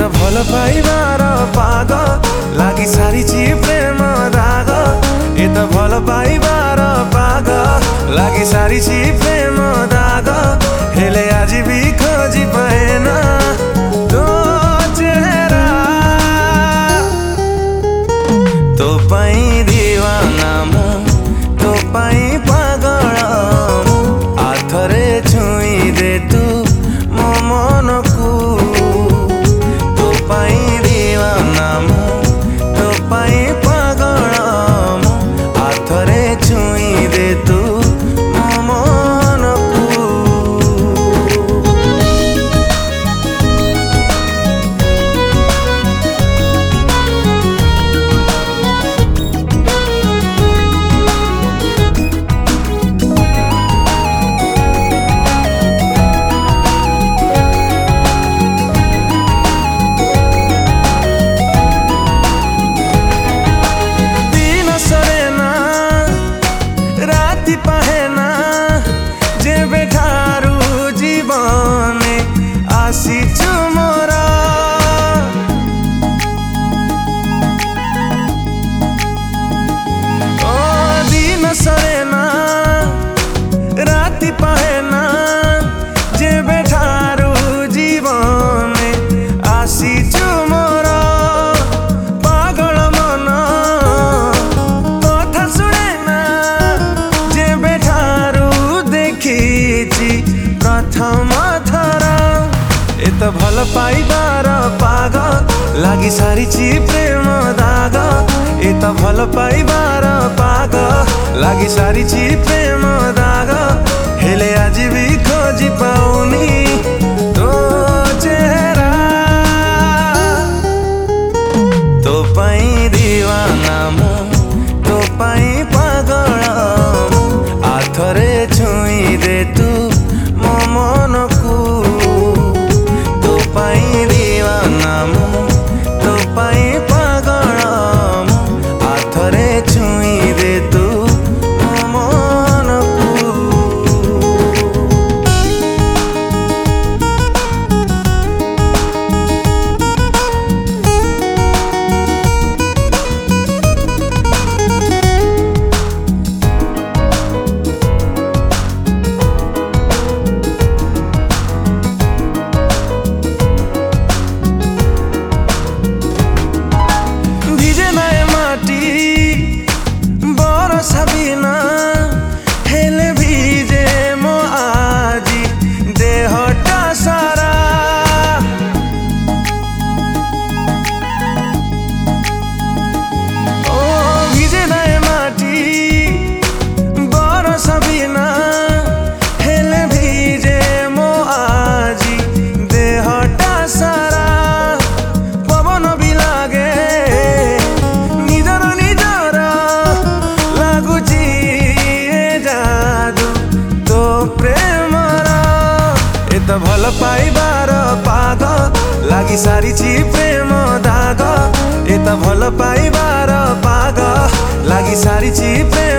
तो भल पाइबार पाग लगी सारी प्रेम दाग। ये तो भल पाइबार पाग लगी सारी प्रेम दाग। हेले आज भी खोजी पाएना तो चेहरा तो पाई दीवाना मु तो पाई पागल आथरे छुई दे तू मो मन को। तो पाई दीवाना मु तो पाई पागल आथरे छुई दे तू मो मन को। पाहेना जे बेठारू जीवने आसीचु मोरा। ओ दिन सरेना राति पाहेना जे बेठारू जीवने आसीचु मोरा। पागल मन कथा सुनेना जे बेठारू देखिची प्रथम थर। ए तो भल पाइबार पाग लगी सारी प्रेम दाग। ए तो भल पाइबार पाग लगी सारी प्रेम दाग। हेले आज भी खोजी पाउनी तो चेहरा तो पाई दीवाना मु तो पाई पागल आथरे छुई दे तू मो मन को। तो पाई दीवाना मु तो पाई पागल आथरे छुई दे तू मो मन को। सबिना हेले भीजे मो आजी देहटा सारा। ओ भीजे नाय माटी बर सबिना हेले भीजे मो आजी देहटा सारा। पवन भी लागे निजर निजर लागुची जादू तो प्रेमर। ए तो भल पाइबार पाग लगी सारी प्रेम दाग। ए तो भल पाइबार पाग लगी सारी प्रेम